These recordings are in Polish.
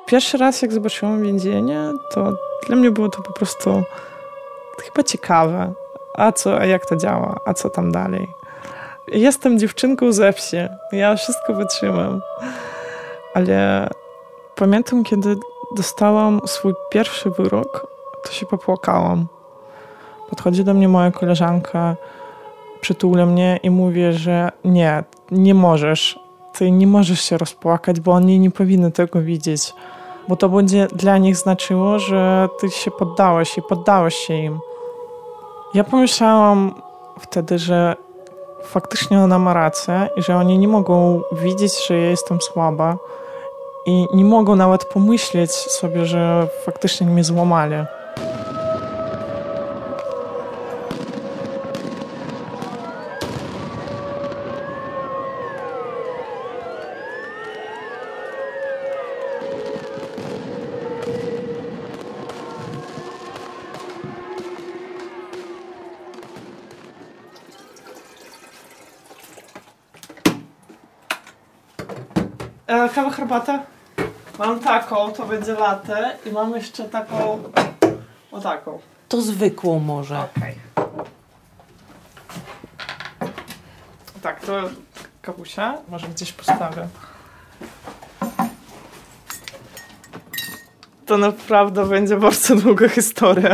Pierwszy raz, jak zobaczyłam więzienie, to dla mnie było to po prostu chyba ciekawe. A jak to działa? A co tam dalej? Jestem dziewczynką ze wsi. Ja wszystko wytrzymam. Ale pamiętam, kiedy dostałam swój pierwszy wyrok, to się popłakałam. Podchodzi do mnie moja koleżanka, przytula mnie i mówi, że nie możesz. Ty nie możesz się rozpłakać, bo oni nie powinny tego widzieć. Bo to będzie dla nich znaczyło, że ty się poddałeś i poddałeś się im. Ja pomyślałam wtedy, że faktycznie ona ma rację i że oni nie mogą widzieć, że ja jestem słaba i nie mogą nawet pomyśleć sobie, że faktycznie mnie złamali. Kawa, herbata? Mam taką, to będzie latte i mam jeszcze taką, o taką. To zwykłą może. Okej. Tak, to kawusia, może gdzieś postawię. To naprawdę będzie bardzo długa historia.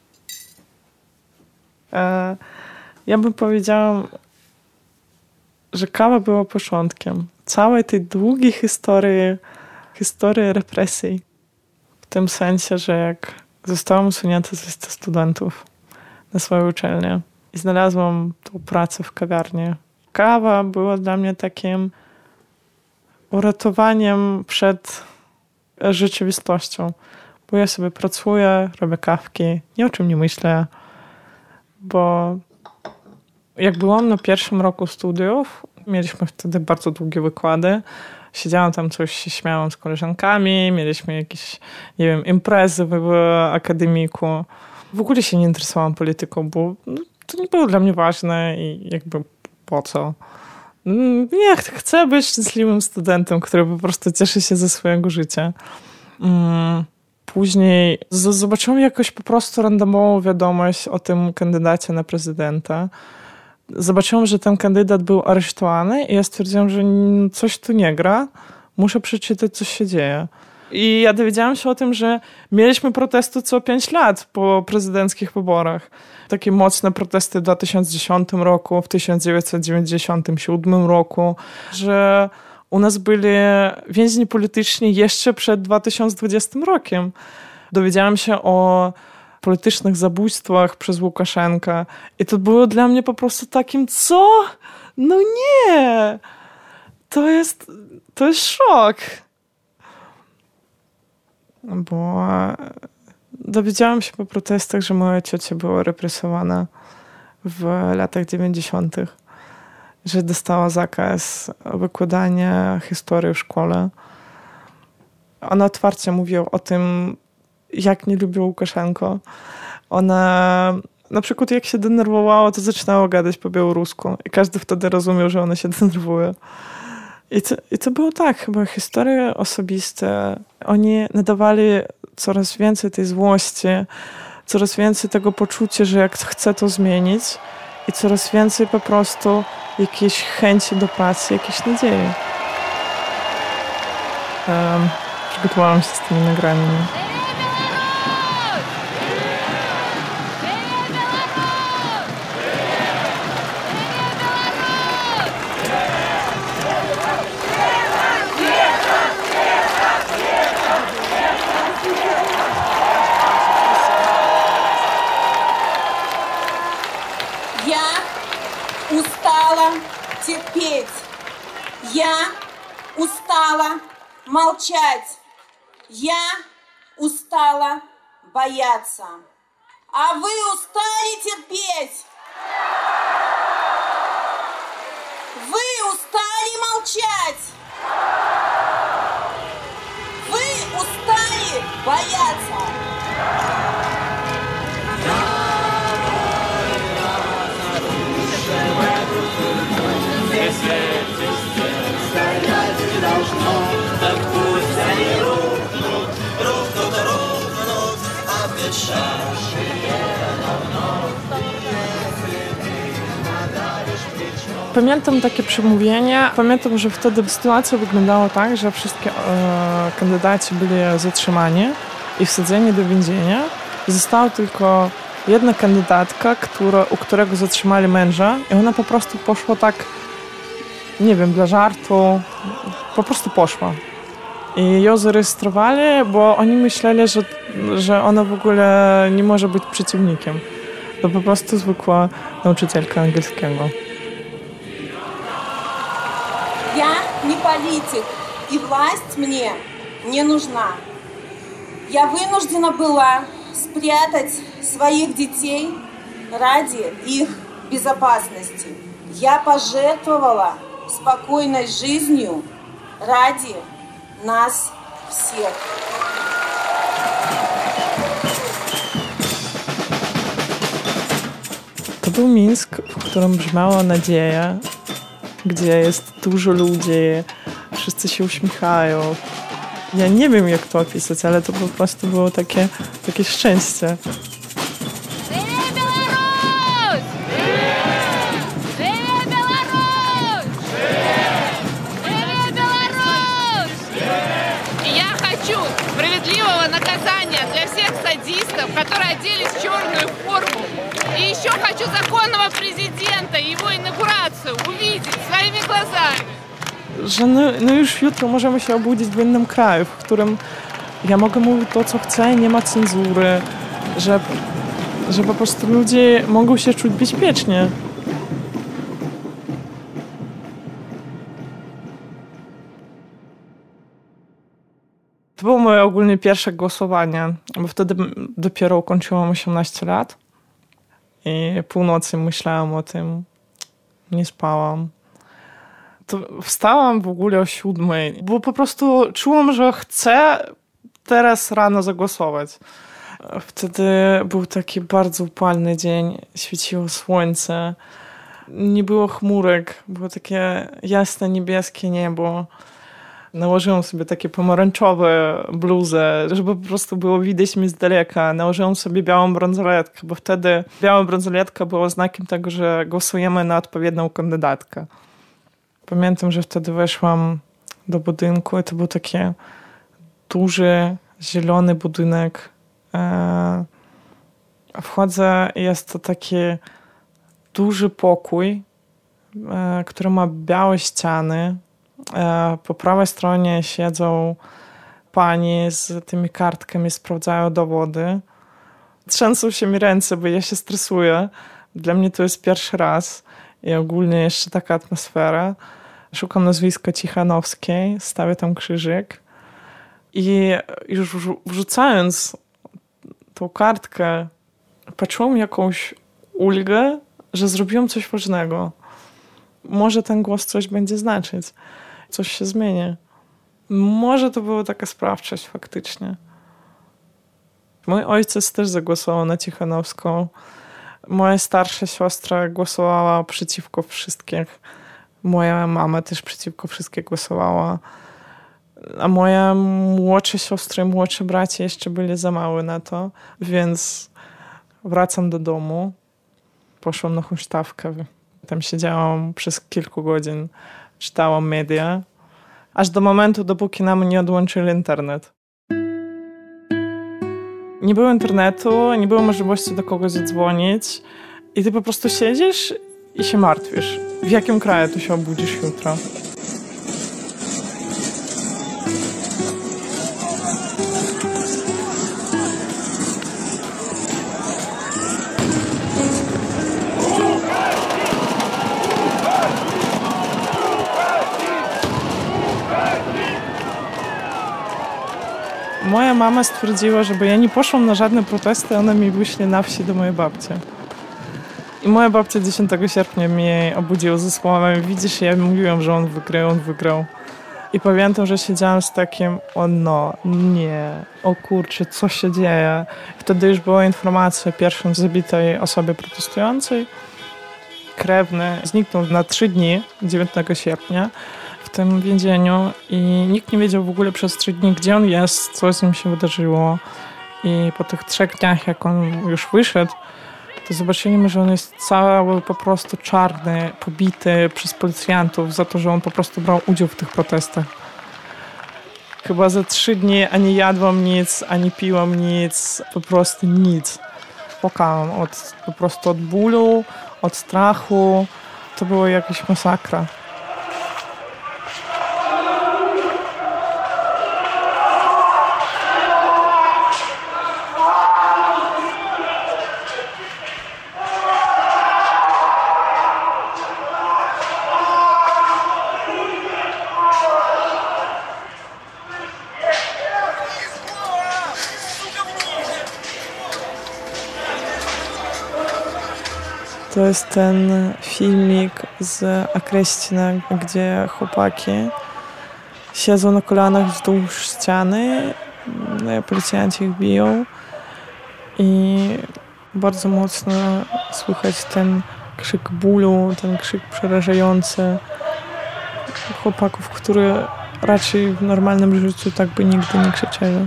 Ja bym powiedziała, że kawa była początkiem całej tej długiej historii represji. W tym sensie, że jak zostałam usunięta z listy studentów na swojej uczelni i znalazłam tą pracę w kawiarni. Kawa była dla mnie takim uratowaniem przed rzeczywistością. Bo ja sobie pracuję, robię kawki, ni o czym nie myślę. Bo jak byłam na pierwszym roku studiów, mieliśmy wtedy bardzo długie wykłady. Siedziałam tam, coś się śmiałam z koleżankami, mieliśmy jakieś, nie wiem, imprezy w akademiku. W ogóle się nie interesowałam polityką, bo to nie było dla mnie ważne i jakby po co. Nie, chcę być szczęśliwym studentem, który po prostu cieszy się ze swojego życia. Później zobaczyłam jakoś po prostu randomową wiadomość o tym kandydacie na prezydenta. Zobaczyłam, że ten kandydat był aresztowany i ja stwierdziłam, że coś tu nie gra. Muszę przeczytać, co się dzieje. I ja dowiedziałam się o tym, że mieliśmy protesty co 5 lat po prezydenckich wyborach. Takie mocne protesty w 2010 roku, w 1997 roku, że u nas byli więźni polityczni jeszcze przed 2020 rokiem. Dowiedziałam się o politycznych zabójstwach przez Łukaszenkę i to było dla mnie po prostu takim, co? No nie! To jest szok. Bo dowiedziałam się po protestach, że moja ciocia była represowana w latach 90., że dostała zakaz wykładania historii w szkole. Ona otwarcie mówiła o tym, jak nie lubiła Łukaszenko. Ona na przykład jak się denerwowała, to zaczynała gadać po białorusku i każdy wtedy rozumiał, że ona się denerwuje. I to było tak, chyba historie osobiste. Oni nadawali coraz więcej tej złości, coraz więcej tego poczucia, że jak chcę to zmienić i coraz więcej po prostu jakiejś chęci do pracy, jakiejś nadziei. Przygotowałam się z tymi nagraniami. Терпеть. Я устала молчать. Я устала бояться. А вы устали терпеть? Вы устали молчать? Вы устали бояться? Стоять не должно, так пусть они рухнут Pamiętam takie przemówienie. Pamiętam, że wtedy sytuacja wyglądała tak, że wszystkie kandydaci byli zatrzymani i wsadzeni do więzienia. Została tylko jedna kandydatka, u którego zatrzymali męża i ona po prostu poszła tak, nie wiem, dla żartu, po prostu poszła. I ją zarejestrowali, bo oni myśleli, że ona w ogóle nie może być przeciwnikiem. To po prostu zwykła nauczycielka angielskiego. Я не политик, и власть мне не нужна. Я вынуждена была спрятать своих детей ради их безопасности. Я пожертвовала спокойной жизнью ради нас всех. To był Mińsk, w którym brzmiała nadzieja, gdzie jest dużo ludzi, wszyscy się uśmiechają. Ja nie wiem, jak to opisać, ale to po prostu było takie szczęście. Справедливого наказания для всех садистов, которые оделись в черную форму. И еще хочу законного президента и его инаугурацию увидеть своими глазами. Że no już jutro możemy się obudzić w innym kraju, w którym ja mogę mówić to, co chcę, nie ma cenzury, że po prostu ludzie mogą się czuć bezpiecznie. To było moje ogólnie pierwsze głosowanie, bo wtedy dopiero ukończyłam 18 lat i północy myślałam o tym, nie spałam. To wstałam w ogóle o 7, bo po prostu czułam, że chcę teraz rano zagłosować. Wtedy był taki bardzo upalny dzień, świeciło słońce, nie było chmurek, było takie jasne, niebieskie niebo. Nałożyłam sobie takie pomarańczowe bluzę, żeby po prostu było widać mnie z daleka. Nałożyłam sobie białą bransoletkę, bo wtedy biała bransoletka była znakiem tego, że głosujemy na odpowiednią kandydatkę. Pamiętam, że wtedy weszłam do budynku i to był taki duży, zielony budynek. Wchodzę i jest to taki duży pokój, który ma białe ściany. Po prawej stronie siedzą panie z tymi kartkami, sprawdzają dowody. Trzęsą się mi ręce, bo ja się stresuję. Dla mnie to jest pierwszy raz i ogólnie jeszcze taka atmosfera. Szukam nazwiska Cichanowskiej, stawię tam krzyżyk i już wrzucając tą kartkę poczułam jakąś ulgę, że zrobiłam coś ważnego. Może ten głos coś będzie znaczyć. Coś się zmieni. Może to była taka sprawczość faktycznie. Mój ojciec też zagłosował na Cichanowską. Moja starsza siostra głosowała przeciwko wszystkich. Moja mama też przeciwko wszystkich głosowała. A moja młodsza siostra i młodszy bracia jeszcze byli za małe na to. Więc wracam do domu. Poszłam na huśtawkę. Tam siedziałam przez kilka godzin. Czytałam media. Aż do momentu, dopóki nam nie odłączyli internet. Nie było internetu, nie było możliwości do kogoś zadzwonić. I ty po prostu siedzisz i się martwisz. W jakim kraju tu się obudzisz jutro? Moja mama stwierdziła, żeby ja nie poszłam na żadne protesty, ona mi wyśle na wsi do mojej babci. I moja babcia 10 sierpnia mnie obudziła ze słowami: widzisz, ja mówiłam, że on wygrał. I pamiętam, że siedziałam z takim: o no, nie, o kurczę, co się dzieje. Wtedy już była informacja o pierwszym zabitej osobie protestującej. Krewny zniknął na 3 dni, 9 sierpnia. W tym więzieniu i nikt nie wiedział w ogóle przez 3 dni, gdzie on jest, co z nim się wydarzyło. I po tych 3 dniach, jak on już wyszedł, to zobaczyliśmy, że on jest cały po prostu czarny, pobity przez policjantów za to, że on po prostu brał udział w tych protestach. Chyba za 3 dni ani jadłam nic, ani piłam nic, po prostu nic. Płakałam po prostu od bólu, od strachu. To była jakaś masakra. To jest ten filmik z Okreścina, gdzie chłopaki siedzą na kolanach wzdłuż ściany, policjanci ich biją i bardzo mocno słychać ten krzyk bólu, ten krzyk przerażający chłopaków, którzy raczej w normalnym życiu tak by nigdy nie krzyczeli.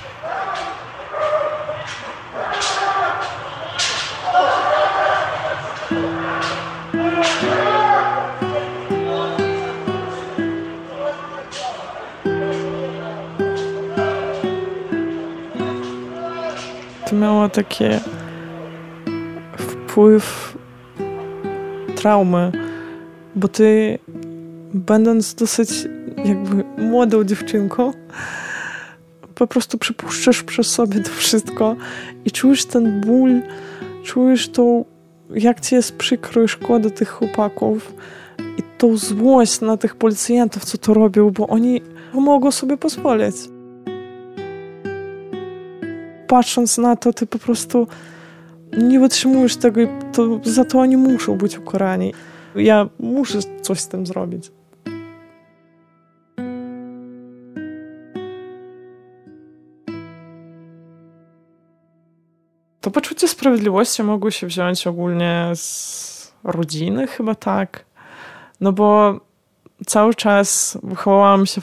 To miało taki wpływ traumy, bo ty, będąc dosyć jakby młodą dziewczynką, po prostu przepuszczasz przez sobie to wszystko i czujesz ten ból, czujesz to, jak ci jest przykro i szkoda tych chłopaków i tą złość na tych policjantów, co to robią, bo oni mogą sobie pozwolić. Patrząc na to, ty po prostu nie wytrzymujesz tego i za to oni muszą być ukarani. Ja muszę coś z tym zrobić. To poczucie sprawiedliwości mogło się wziąć ogólnie z rodziny, chyba tak. No bo cały czas wychowałam się w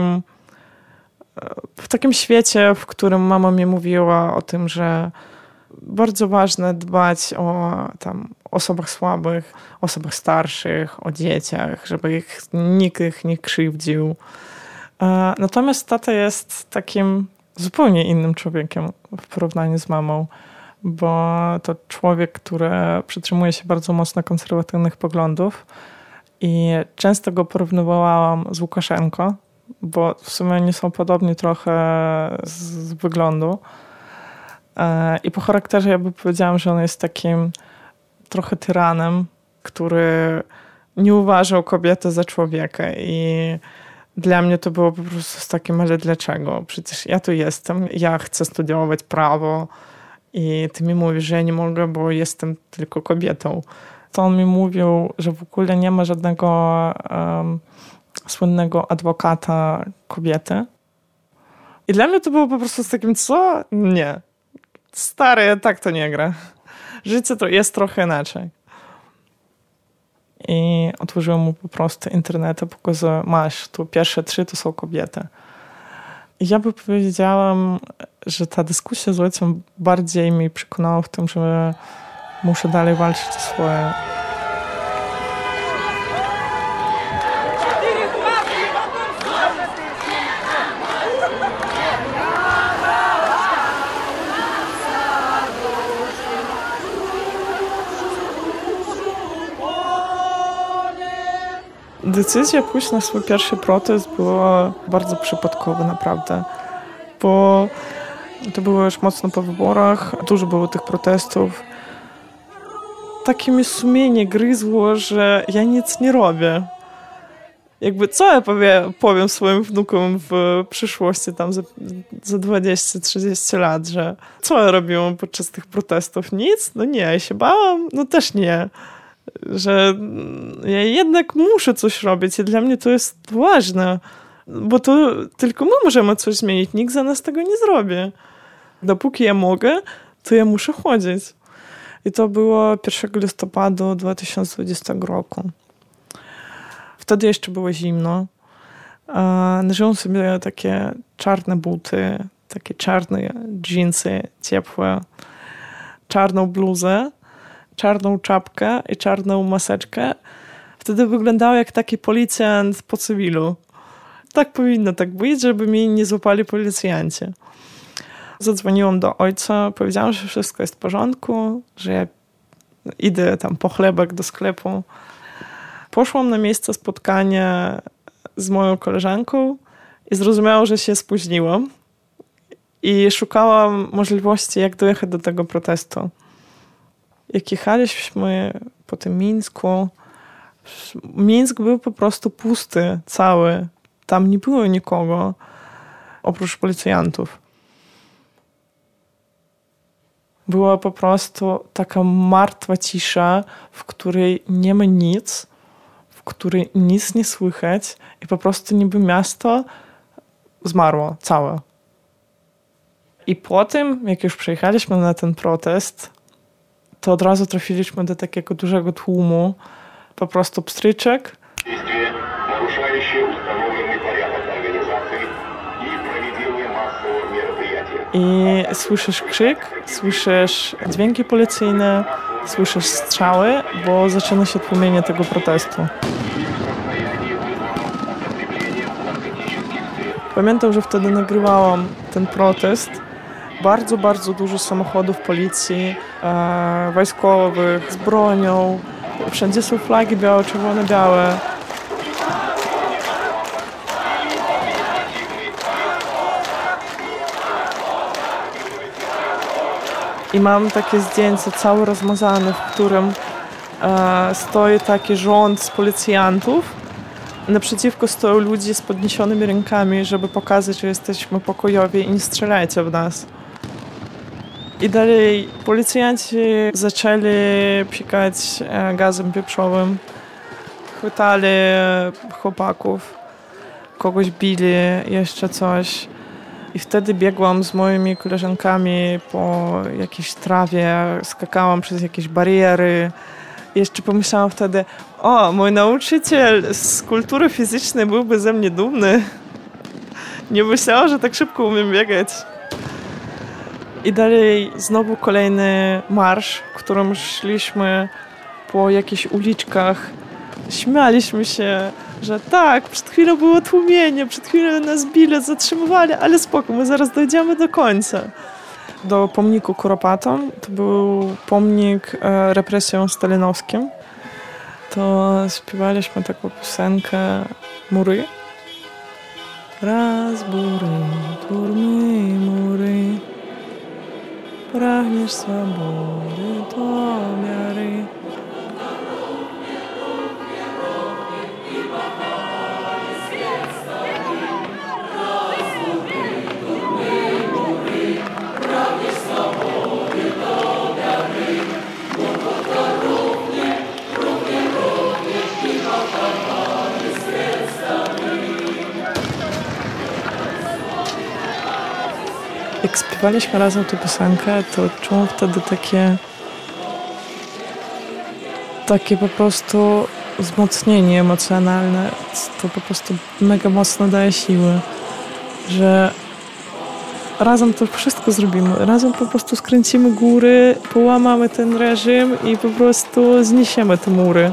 takim świecie, w którym mama mi mówiła o tym, że bardzo ważne dbać o osobach słabych, osobach starszych, o dzieciach, żeby nikt ich nie krzywdził. Natomiast tata jest takim zupełnie innym człowiekiem w porównaniu z mamą, bo to człowiek, który przytrzymuje się bardzo mocno konserwatywnych poglądów i często go porównywałam z Łukaszenko, bo w sumie oni są podobni trochę z wyglądu. I po charakterze ja bym powiedziałam, że on jest takim trochę tyranem, który nie uważał kobiety za człowieka. I dla mnie to było po prostu z takim, ale dlaczego? Przecież ja tu jestem, ja chcę studiować prawo i ty mi mówisz, że ja nie mogę, bo jestem tylko kobietą. To on mi mówił, że w ogóle nie ma żadnego słynnego adwokata kobiety. I dla mnie to było po prostu z takim, co? Nie. Stary, tak to nie gra. Życie to jest trochę inaczej. I otworzyłem mu po prostu internet, pokazał, masz, tu pierwsze 3 to są kobiety. I ja by powiedziałam, że ta dyskusja z ojcem bardziej mi przekonała w tym, że muszę dalej walczyć o swoje. Decyzja pójść na swój pierwszy protest była bardzo przypadkowa naprawdę, bo to było już mocno po wyborach, dużo było tych protestów. Takie mi sumienie gryzło, że ja nic nie robię. Jakby co ja powiem swoim wnukom w przyszłości, tam za 20-30 lat, że co ja robiłam podczas tych protestów? Nic? No nie, ja się bałam? No też nie. Że ja jednak muszę coś robić i dla mnie to jest ważne, bo to tylko my możemy coś zmienić, nikt za nas tego nie zrobi. Dopóki ja mogę, to ja muszę chodzić. I to było 1 listopada 2020 roku. Wtedy jeszcze było zimno. Nosiłam sobie takie czarne buty, takie czarne dżinsy ciepłe, czarną bluzę czarną czapkę i czarną maseczkę, wtedy wyglądał jak taki policjant po cywilu. Tak powinno tak być, żeby mnie nie złapali policjanci. Zadzwoniłam do ojca, powiedziałam, że wszystko jest w porządku, że ja idę tam po chlebek do sklepu. Poszłam na miejsce spotkania z moją koleżanką i zrozumiałam, że się spóźniłam. I szukałam możliwości, jak dojechać do tego protestu. Jak jechaliśmy po tym Mińsku, Mińsk był po prostu pusty, cały. Tam nie było nikogo, oprócz policjantów. Była po prostu taka martwa cisza, w której nie ma nic, w której nic nie słychać i po prostu niby miasto zmarło całe. I potem, jak już przyjechaliśmy na ten protest, to od razu trafiliśmy do takiego dużego tłumu, po prostu pstryczek. I słyszysz krzyk, słyszysz dźwięki policyjne, słyszysz strzały, bo zaczyna się tłumienie tego protestu. Pamiętam, że wtedy nagrywałam ten protest. Bardzo, bardzo dużo samochodów policji, wojskowych, z bronią. Wszędzie są flagi białe, czerwone, białe. I mam takie zdjęcie całe rozmazane, w którym stoi taki rząd z policjantów. Naprzeciwko stoją ludzie z podniesionymi rękami, żeby pokazać, że jesteśmy pokojowi i nie strzelajcie w nas. I dalej policjanci zaczęli psikać gazem pieprzowym. Chwytali chłopaków, kogoś bili, jeszcze coś. I wtedy biegłam z moimi koleżankami po jakiejś trawie, skakałam przez jakieś bariery. I jeszcze pomyślałam wtedy, mój nauczyciel z kultury fizycznej byłby ze mnie dumny. Nie myślałam, że tak szybko umiem biegać. I dalej znowu kolejny marsz, którym szliśmy po jakichś uliczkach. Śmialiśmy się, że tak, przed chwilą było tłumienie, przed chwilą nas bili, zatrzymywali, ale spoko, my zaraz dojdziemy do końca. Do pomniku Kuropatom, to był pomnik represjom stalinowskim. To śpiewaliśmy taką piosenkę Mury. Raz bury, turmy mury, pragniesz swobody do miary. Jak śpiewaliśmy razem tę piosenkę, to czułam wtedy takie po prostu wzmocnienie emocjonalne. To po prostu mega mocno daje siły, że razem to wszystko zrobimy. Razem po prostu skręcimy góry, połamamy ten reżim i po prostu zniesiemy te mury.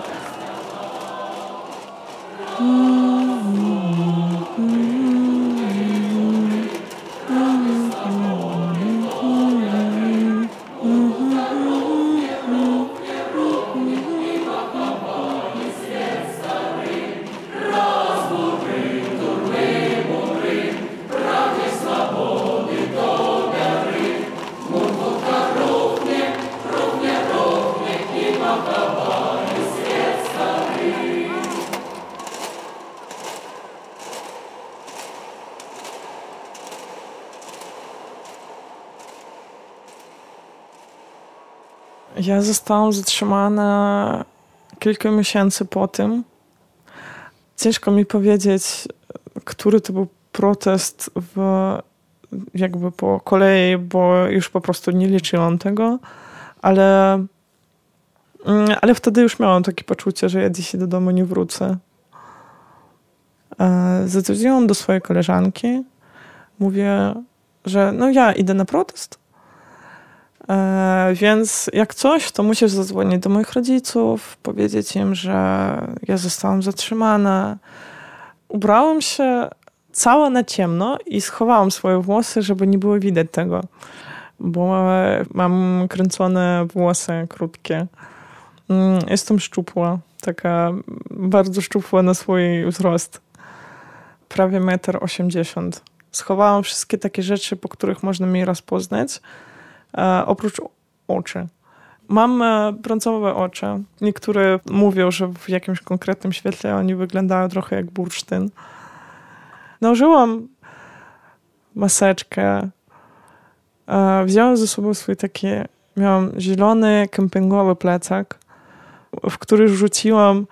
Ja zostałam zatrzymana kilka miesięcy po tym. Ciężko mi powiedzieć, który to był protest jakby po kolei, bo już po prostu nie liczyłam tego, ale wtedy już miałam takie poczucie, że ja dzisiaj do domu nie wrócę. Zadzwoniłam do swojej koleżanki. Mówię, że ja idę na protest. Więc jak coś, to musisz zadzwonić do moich rodziców, powiedzieć im, że ja zostałam zatrzymana. Ubrałam się cała na ciemno i schowałam swoje włosy, żeby nie było widać tego, bo mam kręcone włosy krótkie. Jestem szczupła, taka bardzo szczupła na swój wzrost. Prawie 1,80 m. Schowałam wszystkie takie rzeczy, po których można mnie rozpoznać, oprócz oczy. Mam brązowe oczy. Niektóre mówią, że w jakimś konkretnym świetle oni wyglądają trochę jak bursztyn. Nałożyłam maseczkę. Wziąłem ze sobą swój taki, miałam zielony kempingowy plecak, w który rzuciłam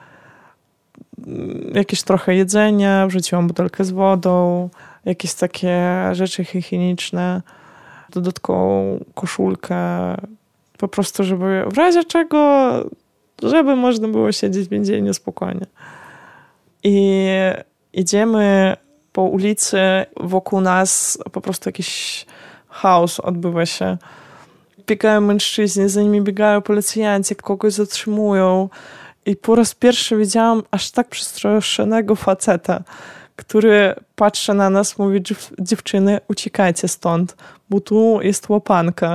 jakieś trochę jedzenia, wrzuciłam butelkę z wodą, jakieś takie rzeczy higieniczne, dodatkową koszulkę, po prostu, żeby w razie czego, żeby można było siedzieć w więzieniu spokojnie. I idziemy po ulicy, wokół nas po prostu jakiś chaos odbywa się. Biegają mężczyźni, za nimi biegają policjanci, kogoś zatrzymują. I po raz pierwszy widziałam aż tak przestraszonego faceta, który patrzy na nas, mówi: dziewczyny, uciekajcie stąd, bo tu jest łapanka.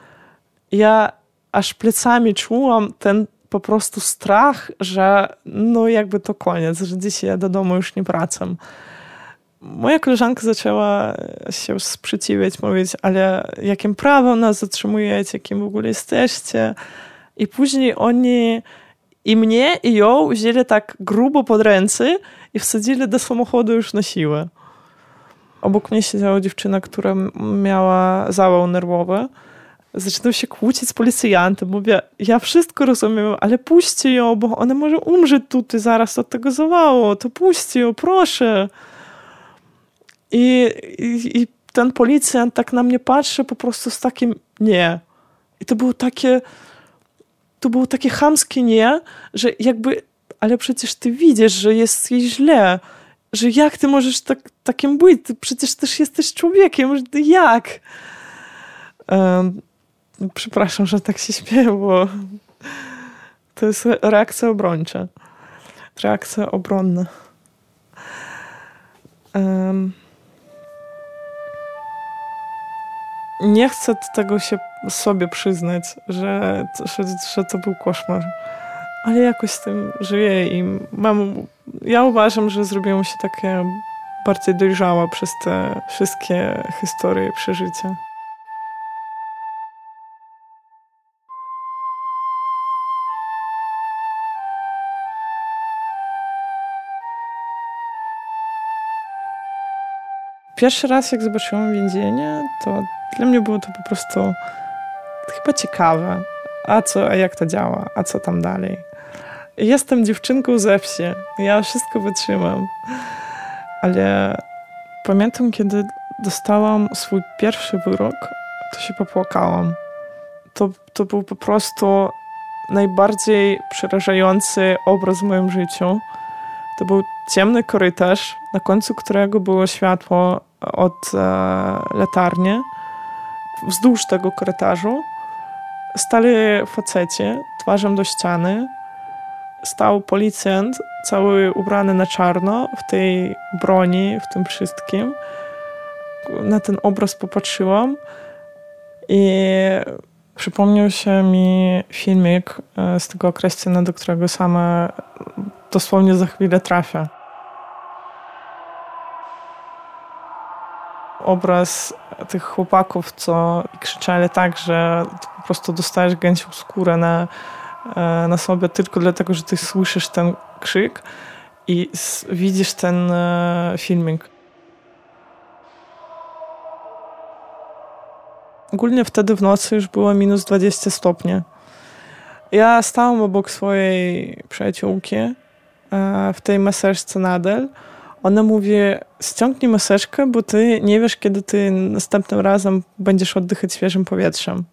Ja aż plecami czułam ten po prostu strach, że no jakby to koniec, że dzisiaj ja do domu już nie wracam. Moja koleżanka zaczęła się sprzeciwiać, mówić: ale jakim prawem nas zatrzymujecie, kim w ogóle jesteście? I później oni i mnie, i ją wzięli tak grubo pod ręce i wsadzili do samochodu już na siłę. Obok mnie siedziała dziewczyna, która miała zawał nerwowy. Zaczynał się kłócić z policjantem. Mówię: ja wszystko rozumiem, ale puśćcie ją, bo ona może umrzeć tutaj zaraz od tego zawału. To puśćcie ją, proszę. I ten policjant tak na mnie patrzy po prostu z takim nie. I to było takie chamskie nie, że jakby, ale przecież ty widzisz, że jest jej źle, że jak ty możesz takim być? Ty przecież też jesteś człowiekiem, że jak? Przepraszam, że tak się śmieję, bo to jest reakcja obrończa. Reakcja obronna. Nie chcę tego się sobie przyznać, że to był koszmar. Ale jakoś z tym żyję i ja uważam, że zrobiłam się takie bardziej dojrzała przez te wszystkie historie i przeżycia. Pierwszy raz, jak zobaczyłam więzienie, to dla mnie było to po prostu chyba ciekawe. A jak to działa? A co tam dalej? Jestem dziewczynką ze wsi. Ja wszystko wytrzymam. Ale pamiętam, kiedy dostałam swój pierwszy wyrok, to się popłakałam. To był po prostu najbardziej przerażający obraz w moim życiu. To był ciemny korytarz, na końcu którego było światło od latarni. Wzdłuż tego korytarzu stali faceci twarzą do ściany. Stał policjant, cały ubrany na czarno, w tej broni, w tym wszystkim. Na ten obraz popatrzyłam i przypomniał się mi filmik z tego okresu, do którego sama dosłownie za chwilę trafię. Obraz tych chłopaków, co krzyczeli tak, że po prostu dostajesz gęsią skórę na sobie tylko dlatego, że ty słyszysz ten krzyk i widzisz ten filmik. Ogólnie wtedy w nocy już było minus 20 stopni. Ja stałam obok swojej przyjaciółki w tej maseczce nadal. Ona mówi: ściągnij maseczkę, bo ty nie wiesz, kiedy ty następnym razem będziesz oddychać świeżym powietrzem.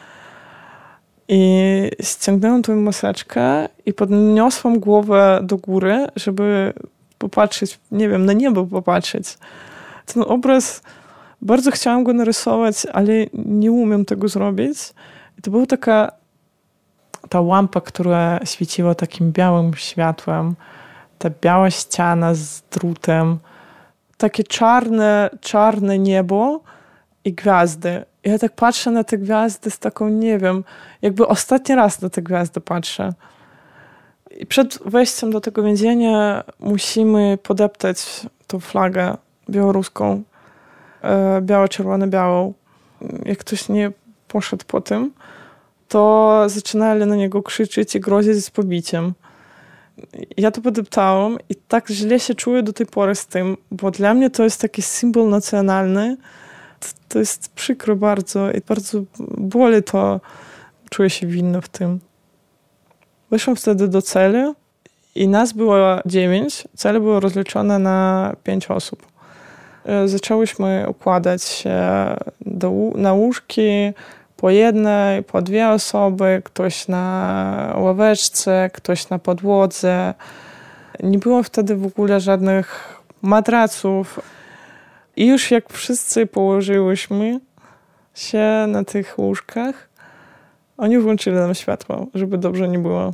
I ściągnęłam tę maseczkę i podniosłam głowę do góry, żeby popatrzeć, nie wiem, na niebo popatrzeć. Ten obraz, bardzo chciałam go narysować, ale nie umiem tego zrobić. I to była ta lampa, która świeciła takim białym światłem, ta biała ściana z drutem, takie czarne niebo i gwiazdy. I ja tak patrzę na te gwiazdy z taką, nie wiem, jakby ostatni raz na te gwiazdy patrzę. I przed wejściem do tego więzienia musimy podeptać tą flagę białoruską, biało-czerwono-białą. Jak ktoś nie poszedł po tym, to zaczynali na niego krzyczeć i grozić z pobiciem. Ja to podeptałam i tak źle się czuję do tej pory z tym, bo dla mnie to jest taki symbol nacjonalny. To jest przykro bardzo i bardzo boli to. Czuję się winna w tym. Weszłam wtedy do celi i nas było 9. Cele były rozliczone na 5 osób. Zaczęłyśmy układać się na łóżki, po jednej, po 2 osoby, ktoś na ławeczce, ktoś na podłodze. Nie było wtedy w ogóle żadnych matraców. I już jak wszyscy położyłyśmy się na tych łóżkach, oni włączyli nam światło, żeby dobrze nie było.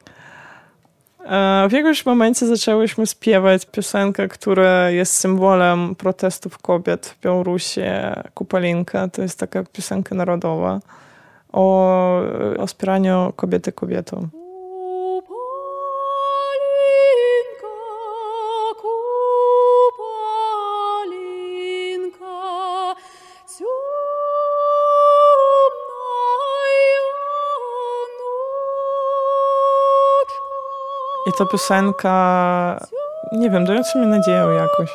W jakimś momencie zaczęłyśmy śpiewać piosenkę, która jest symbolem protestów kobiet w Białorusi. Kupalinka, to jest taka piosenka narodowa o wspieraniu kobiety kobietą. I ta piosenka, nie wiem, dająca mi nadzieję jakoś.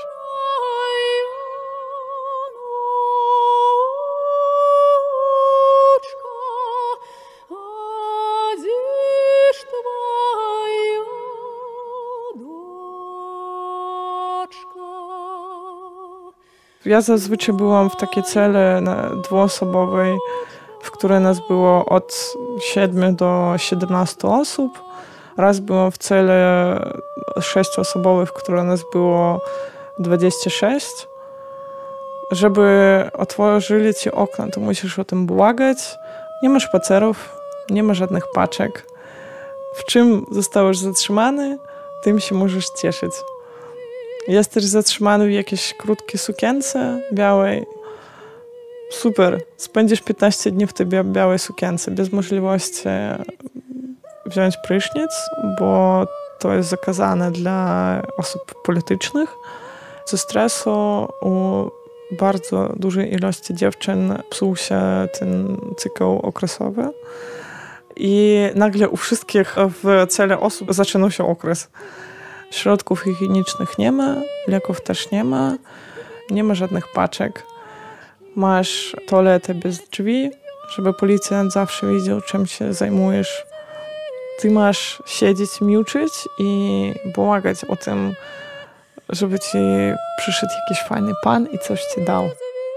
Ja zazwyczaj byłam w takiej celi dwuosobowej, w której nas było od 7 do 17 osób. Raz byłam w celi 6-osobowej, w której nas było 26. Żeby otworzyli ci okna, to musisz o tym błagać. Nie ma spacerów, nie ma żadnych paczek. W czym zostałeś zatrzymany, tym się możesz cieszyć. Jesteś zatrzymany w jakiejś krótkiej sukience białej. Super, spędzisz 15 dni w tej białej sukience, bez możliwości wziąć prysznic, bo to jest zakazane dla osób politycznych. Ze stresu u bardzo dużej ilości dziewczyn psuł się ten cykl okresowy i nagle u wszystkich w celi osób zaczynał się okres. Środków higienicznych nie ma, leków też nie ma żadnych paczek. Masz toaletę bez drzwi, żeby policjant zawsze wiedział, czym się zajmujesz. Ty masz siedzieć, milczeć i błagać o tym, żeby ci przyszedł jakiś fajny pan i coś ci dał.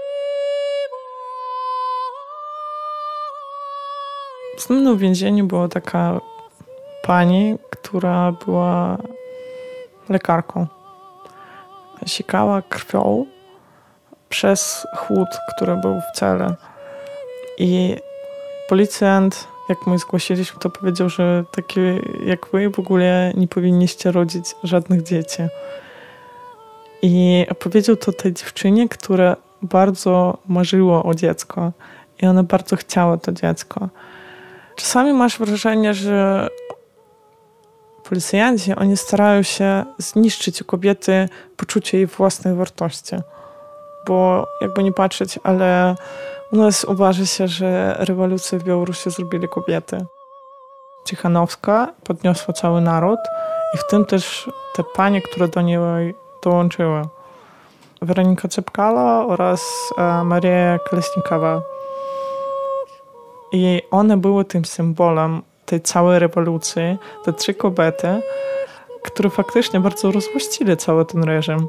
Z mną w więzieniu była taka pani, która była lekarką. Sikała krwią przez chłód, który był w celi. I policjant, jak my zgłosiliśmy, to powiedział, że takie jak wy w ogóle nie powinniście rodzić żadnych dzieci. I powiedział to tej dziewczynie, która bardzo marzyła o dziecko. I ona bardzo chciała to dziecko. Czasami masz wrażenie, że policjanci, oni starają się zniszczyć u kobiety poczucie jej własnej wartości. Bo jakby nie patrzeć, ale u nas uważa się, że rewolucję w Białorusi zrobili kobiety. Cichanowska podniosła cały naród i w tym też te panie, które do niej dołączyły. Weronika Czepkala oraz Maria Kolesnikowa. I one były tym symbolem tej całej rewolucji, te 3 kobiety, które faktycznie bardzo rozłościli cały ten reżim.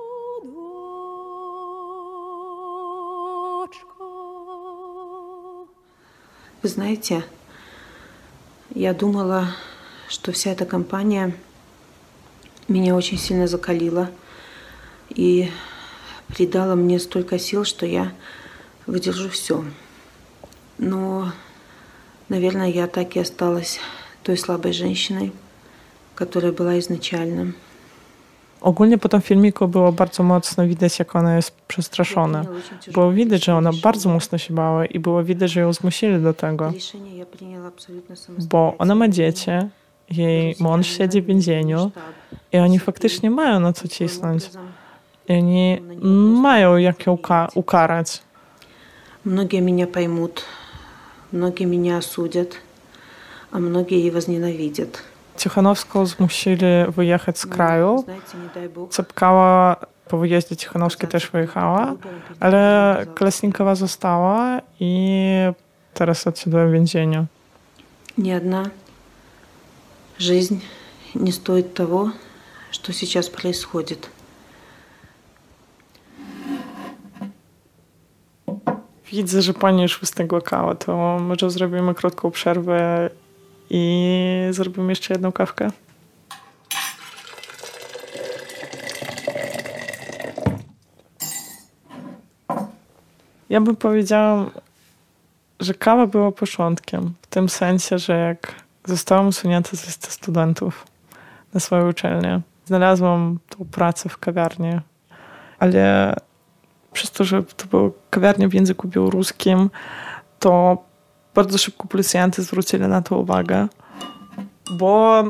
Вы знаете, я думала, что вся эта кампания меня очень сильно закалила и придала мне столько сил, что я выдержу все. Но Наверное, я так и осталась той слабой женщиной, которая była изначально. Ogólnie po tym filmiku było bardzo mocno widać, jak ona jest przestraszona. Było widać, że ona bardzo mocno się bała i było widać, że ją zmusili do tego. Bo ona ma dzieci, jej mąż siedzi w więzieniu i oni faktycznie mają na co cisnąć. I oni mają jak ją ukarać. Многие меня поймут, многие меня осудят, a многие jej возненавидят. Cichanowską zmusili wyjechać z kraju. Cepkała po wyjeździe Cichanowskiej też wyjechała, ale Kolesnikowa została i teraz odsiadła w więzieniu. Ни одна жизнь не стоит того, что сейчас происходит. Widzę, że pani już wystęgłakała, to może zrobimy krótką przerwę i zrobimy jeszcze jedną kawkę. Ja bym powiedziała, że kawa była początkiem. W tym sensie, że jak zostałam usunięta z listy studentów na swoją uczelnię, znalazłam tą pracę w kawiarni, ale przez to, że to była kawiarnia w języku białoruskim, to bardzo szybko policjanty zwrócili na to uwagę, bo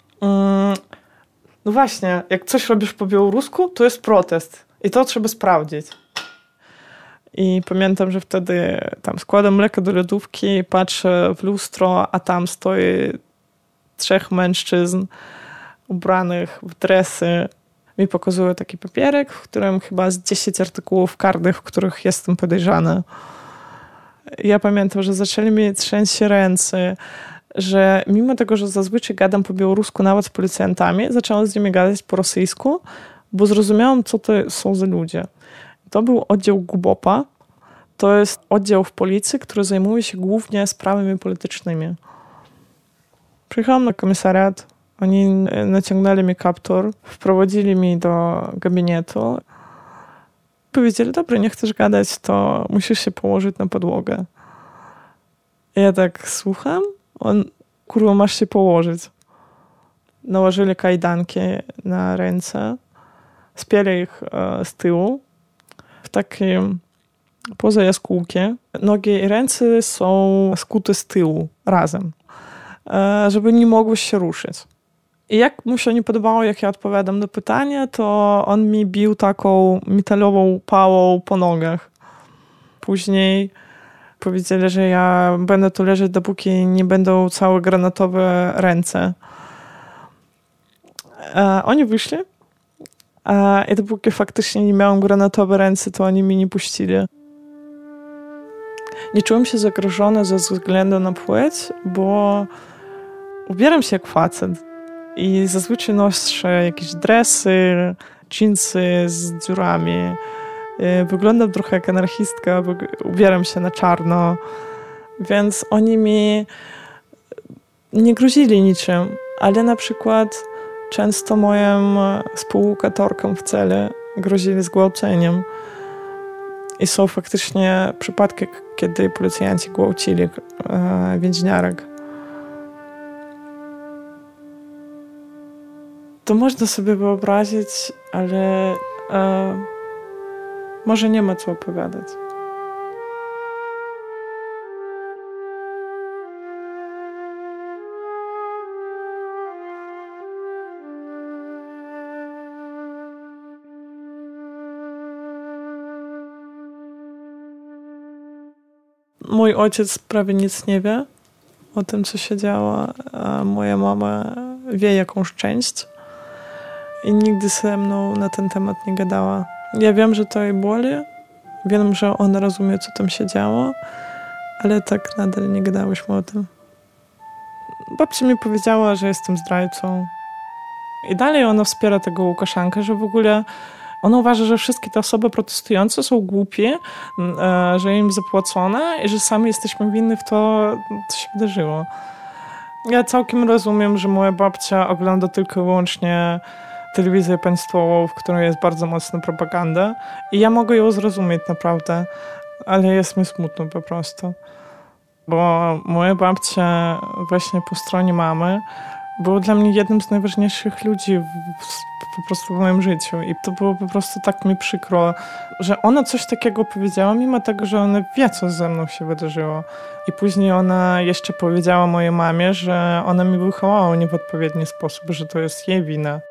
no właśnie, jak coś robisz po białorusku, to jest protest i to trzeba sprawdzić. I pamiętam, że wtedy tam składam mleko do lodówki, patrzę w lustro, a tam stoi 3 mężczyzn ubranych w dresy. Mi pokazują taki papierek, w którym chyba z 10 artykułów karnych, w których jestem podejrzany. Ja pamiętam, że zaczęli mi trzęść się ręce, że mimo tego, że zazwyczaj gadam po białorusku nawet z policjantami, zaczęłam z nimi gadać po rosyjsku, bo zrozumiałam, co to są za ludzie. To był oddział GUBOP-a. To jest oddział w policji, który zajmuje się głównie sprawami politycznymi. Przyjechałam na komisariat. Oni naciągnęli mi kaptur, wprowadzili mnie do gabinetu. Powiedzieli, dobra, nie chcesz gadać, to musisz się położyć na podłogę. Ja tak słucham. Kurwa, masz się położyć. Nałożyli kajdanki na ręce. Spięli ich z tyłu. W takim poza jaskółki. Nogi i ręce są skute z tyłu razem, żeby nie mogły się ruszyć. I jak mu się nie podobało, jak ja odpowiadam na pytanie, to on mi bił taką metalową pałą po nogach. Później powiedzieli, że ja będę tu leżeć, dopóki nie będą całe granatowe ręce. Oni wyszli. I dopóki faktycznie nie miałam granatowe ręce, to oni mnie nie puścili. Nie czułem się zagrożona ze względu na płeć, bo ubieram się jak facet. I zazwyczaj noszę jakieś dresy, dżinsy z dziurami. Wyglądam trochę jak anarchistka, bo ubieram się na czarno. Więc oni mi nie grozili niczym, ale na przykład często moim współlokatorkom w celi grozili zgwałceniem. I są faktycznie przypadki, kiedy policjanci gwałcili więźniarek. To można sobie wyobrazić, ale może nie ma co opowiadać. Mój ojciec prawie nic nie wie o tym, co się działo, a moja mama wie jakąś część i nigdy ze mną na ten temat nie gadała. Ja wiem, że to jej boli, wiem, że ona rozumie, co tam się działo, ale tak nadal nie gadałyśmy o tym. Babcia mi powiedziała, że jestem zdrajcą. I dalej ona wspiera tego Łukaszenkę, że w ogóle ona uważa, że wszystkie te osoby protestujące są głupie, że im zapłacone i że sami jesteśmy winni w to, co się wydarzyło. Ja całkiem rozumiem, że moja babcia ogląda tylko i wyłącznie telewizję państwową, w której jest bardzo mocna propaganda i ja mogę ją zrozumieć naprawdę, ale jest mi smutno po prostu. bo moja babcia właśnie po stronie mamy była dla mnie jednym z najważniejszych ludzi po prostu w moim życiu. I to było po prostu tak mi przykro, że ona coś takiego powiedziała, mimo tego, że ona wie, co ze mną się wydarzyło. I później ona jeszcze powiedziała mojej mamie, że ona mi wychowała nie w odpowiedni sposób, że to jest jej wina.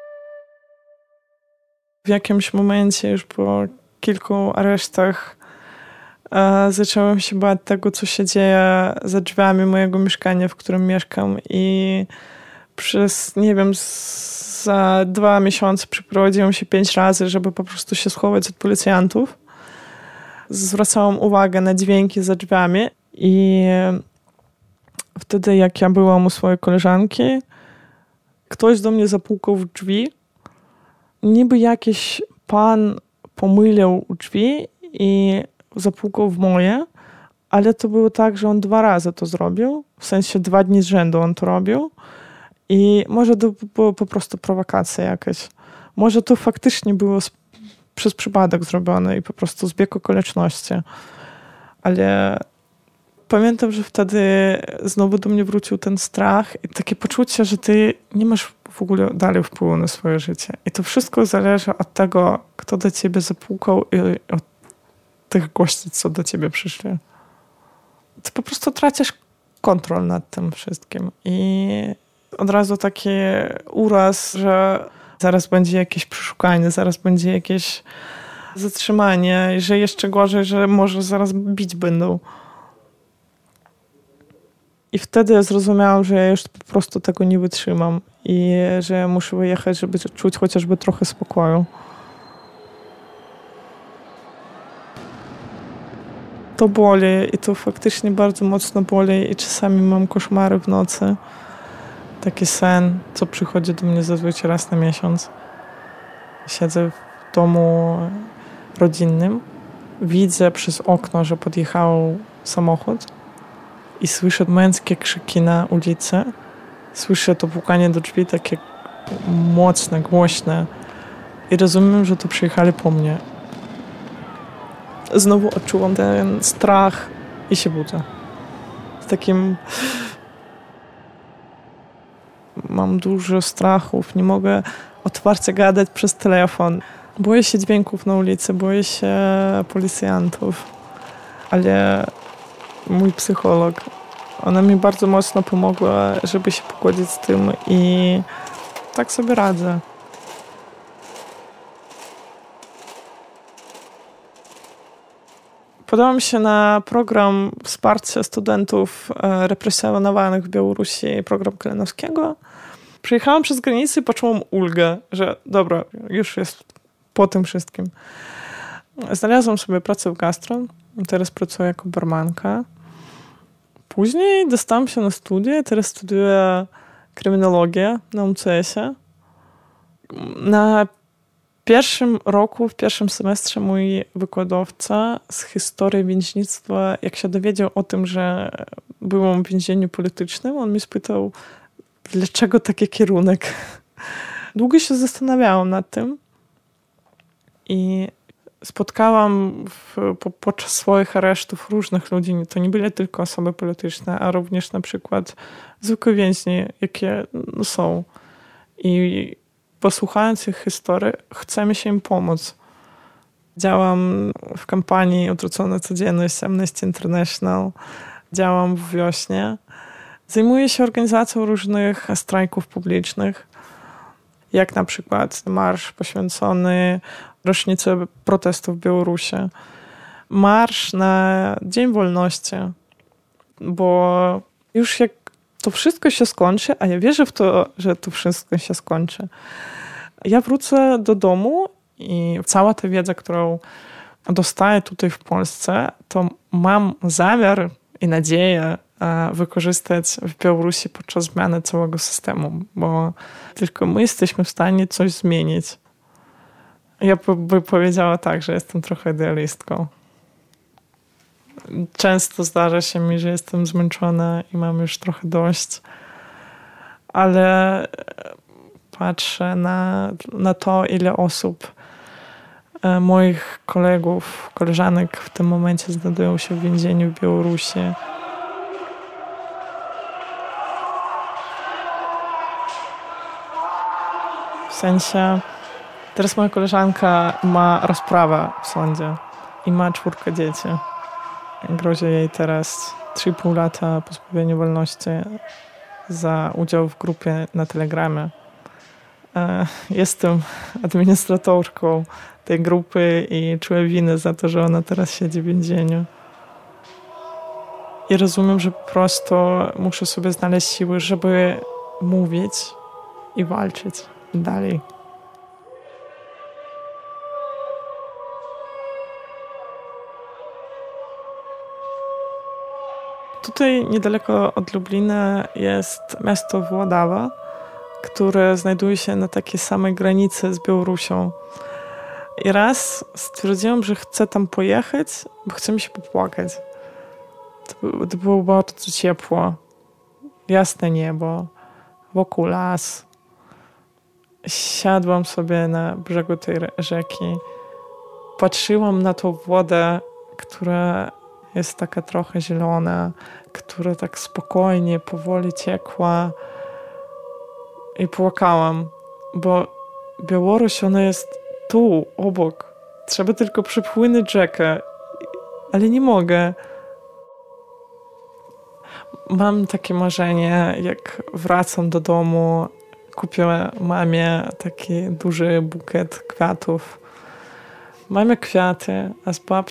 W jakimś momencie już po kilku aresztach zacząłem się bać tego, co się dzieje za drzwiami mojego mieszkania, w którym mieszkam. I przez, nie wiem, za 2 miesiące przeprowadziłem się 5 razy, żeby po prostu się schować od policjantów. Zwracałam uwagę na dźwięki za drzwiami i wtedy, jak ja byłam u swojej koleżanki, ktoś do mnie zapukał w drzwi. Niby jakiś pan pomylił drzwi i zapukał w moje, ale to było tak, że on 2 razy to zrobił. W sensie 2 dni z rzędu on to robił. I może to była po prostu prowokacja jakaś. Może to faktycznie było przez przypadek zrobione i po prostu zbieg okoliczności. Ale pamiętam, że wtedy znowu do mnie wrócił ten strach i takie poczucie, że ty nie masz w ogóle dalej wpływu na swoje życie. I to wszystko zależy od tego, kto do ciebie zapukał i od tych gości, co do ciebie przyszli. Ty po prostu tracisz kontrolę nad tym wszystkim. I od razu taki uraz, że zaraz będzie jakieś przeszukanie, zaraz będzie jakieś zatrzymanie i że jeszcze gorzej, że może zaraz bić będą. I wtedy zrozumiałam, że ja już po prostu tego nie wytrzymam i że muszę wyjechać, żeby czuć chociażby trochę spokoju. To boli i to faktycznie bardzo mocno boli i czasami mam koszmary w nocy. Taki sen, co przychodzi do mnie zazwyczaj raz na miesiąc. Siedzę w domu rodzinnym, widzę przez okno, że podjechał samochód i słyszę męskie krzyki na ulicy. Słyszę to pukanie do drzwi takie mocne, głośne i rozumiem, że to przyjechali po mnie. Znowu odczułam ten strach i się budzę. Z takim... Mam dużo strachów, nie mogę otwarcie gadać przez telefon. Boję się dźwięków na ulicy, boję się policjantów. Ale mój psycholog, ona mi bardzo mocno pomogła, żeby się pogodzić z tym i tak sobie radzę. Podałam się na program wsparcia studentów represjonowanych w Białorusi, program Kalinowskiego. Przyjechałam przez granicę i poczułam ulgę, że dobra, już jest po tym wszystkim. Znalazłam sobie pracę w gastro. Teraz pracuję jako barmanka. Później dostałam się na studia. Teraz studiuję kryminologię na UCS-ie. Na pierwszym roku, w pierwszym semestrze mój wykładowca z historii więźnictwa, jak się dowiedział o tym, że byłam w więzieniu politycznym, on mi spytał, dlaczego taki kierunek. Długo się zastanawiałam nad tym i spotkałam podczas swoich aresztów różnych ludzi. To nie były tylko osoby polityczne, a również na przykład zwykłe więźnie, jakie są. I posłuchając ich historii, chcemy się im pomóc. Działam w kampanii Utracona Codzienność Amnesty International. Działam w Wiośnie. Zajmuję się organizacją różnych strajków publicznych, jak na przykład marsz poświęcony rocznicy protestów w Białorusi. Marsz na Dzień Wolności, bo już jak to wszystko się skończy, a ja wierzę w to, że to wszystko się skończy. Ja wrócę do domu i cała ta wiedza, którą dostaję tutaj w Polsce, to mam zamiar i nadzieję wykorzystać w Białorusi podczas zmiany całego systemu, bo tylko my jesteśmy w stanie coś zmienić. Ja bym powiedziała tak, że jestem trochę idealistką. Często zdarza się mi, że jestem zmęczona i mam już trochę dość, ale patrzę na to, ile osób, moich kolegów, koleżanek w tym momencie znajdują się w więzieniu w Białorusi sensie, teraz moja koleżanka ma rozprawę w sądzie i ma 4 dzieci. Grozi jej teraz 3,5 lata pozbawienia wolności za udział w grupie na Telegramie. Jestem administratorką tej grupy i czuję winę za to, że ona teraz siedzi w więzieniu. I rozumiem, że po prostu muszę sobie znaleźć siły, żeby mówić i walczyć dalej. Tutaj niedaleko od Lublina jest miasto Włodawa, które znajduje się na takiej samej granicy z Białorusią. I raz stwierdziłam, że chcę tam pojechać, bo chcę mi się popłakać. To było bardzo ciepło, jasne niebo, wokół las. Siadłam sobie na brzegu tej rzeki, patrzyłam na tą wodę, która jest taka trochę zielona, która tak spokojnie, powoli ciekła i płakałam, bo Białoruś, ona jest tu, obok. Trzeba tylko przepłynąć rzekę, ale nie mogę. Mam takie marzenie, jak wracam do domu, kupię mamie taki duży bukiet kwiatów. Mamy kwiaty, a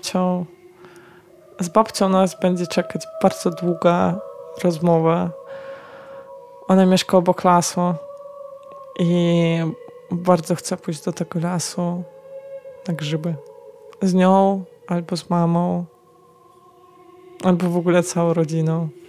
z babcią nas będzie czekać bardzo długa rozmowa. Ona mieszka obok lasu i bardzo chcę pójść do tego lasu na grzyby. Z nią, albo z mamą, albo w ogóle całą rodziną.